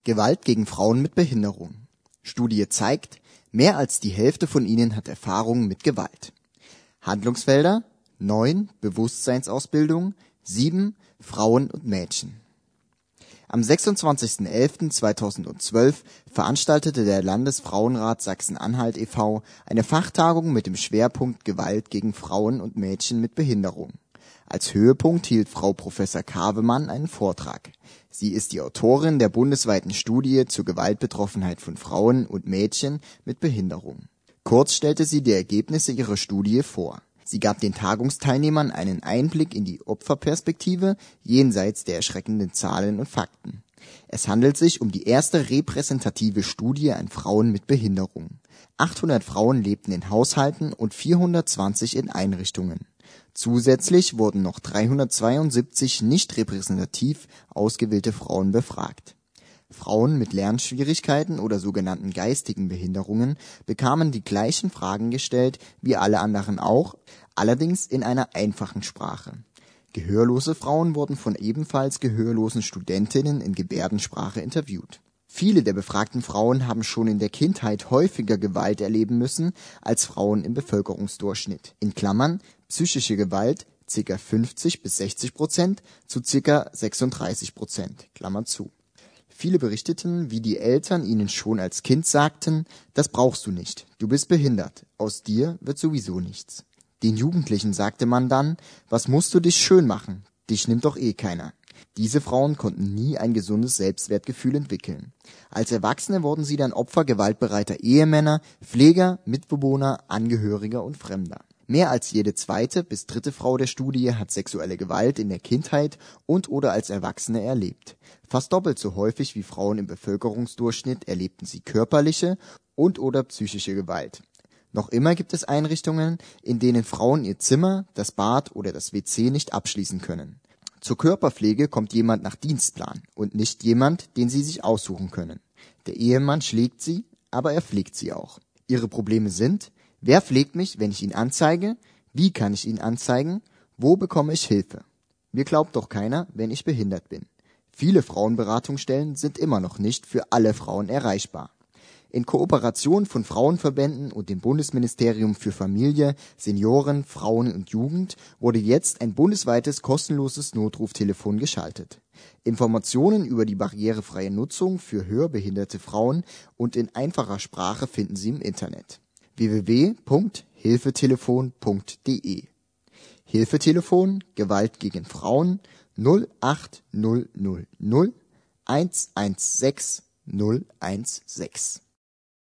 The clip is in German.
Gewalt gegen Frauen mit Behinderung. Studie zeigt, mehr als die Hälfte von ihnen hat Erfahrungen mit Gewalt. Handlungsfelder: 9 Bewusstseinsausbildung, 7 Frauen und Mädchen. Am 26.11.2012 veranstaltete der Landesfrauenrat Sachsen-Anhalt e.V. eine Fachtagung mit dem Schwerpunkt Gewalt gegen Frauen und Mädchen mit Behinderung. Als Höhepunkt hielt Frau Professor Kavemann einen Vortrag. Sie ist die Autorin der bundesweiten Studie zur Gewaltbetroffenheit von Frauen und Mädchen mit Behinderung. Kurz stellte sie die Ergebnisse ihrer Studie vor. Sie gab den Tagungsteilnehmern einen Einblick in die Opferperspektive jenseits der erschreckenden Zahlen und Fakten. Es handelt sich um die erste repräsentative Studie an Frauen mit Behinderung. 800 Frauen lebten in Haushalten und 420 in Einrichtungen. Zusätzlich wurden noch 372 nicht repräsentativ ausgewählte Frauen befragt. Frauen mit Lernschwierigkeiten oder sogenannten geistigen Behinderungen bekamen die gleichen Fragen gestellt wie alle anderen auch, allerdings in einer einfachen Sprache. Gehörlose Frauen wurden von ebenfalls gehörlosen Studentinnen in Gebärdensprache interviewt. Viele der befragten Frauen haben schon in der Kindheit häufiger Gewalt erleben müssen als Frauen im Bevölkerungsdurchschnitt. In Klammern psychische Gewalt ca. 50-60% zu ca. 36%, Klammer zu. Viele berichteten, wie die Eltern ihnen schon als Kind sagten: Das brauchst du nicht, du bist behindert, aus dir wird sowieso nichts. Den Jugendlichen sagte man dann: Was musst du dich schön machen, dich nimmt doch eh keiner. Diese Frauen konnten nie ein gesundes Selbstwertgefühl entwickeln. Als Erwachsene wurden sie dann Opfer gewaltbereiter Ehemänner, Pfleger, Mitbewohner, Angehöriger und Fremder. Mehr als jede zweite bis dritte Frau der Studie hat sexuelle Gewalt in der Kindheit und/oder als Erwachsene erlebt. Fast doppelt so häufig wie Frauen im Bevölkerungsdurchschnitt erlebten sie körperliche und/oder psychische Gewalt. Noch immer gibt es Einrichtungen, in denen Frauen ihr Zimmer, das Bad oder das WC nicht abschließen können. Zur Körperpflege kommt jemand nach Dienstplan und nicht jemand, den sie sich aussuchen können. Der Ehemann schlägt sie, aber er pflegt sie auch. Ihre Probleme sind: Wer pflegt mich, wenn ich ihn anzeige? Wie kann ich ihn anzeigen? Wo bekomme ich Hilfe? Mir glaubt doch keiner, wenn ich behindert bin. Viele Frauenberatungsstellen sind immer noch nicht für alle Frauen erreichbar. In Kooperation von Frauenverbänden und dem Bundesministerium für Familie, Senioren, Frauen und Jugend wurde jetzt ein bundesweites kostenloses Notruftelefon geschaltet. Informationen über die barrierefreie Nutzung für hörbehinderte Frauen und in einfacher Sprache finden Sie im Internet: www.hilfetelefon.de. Hilfetelefon Gewalt gegen Frauen 08000 116 016.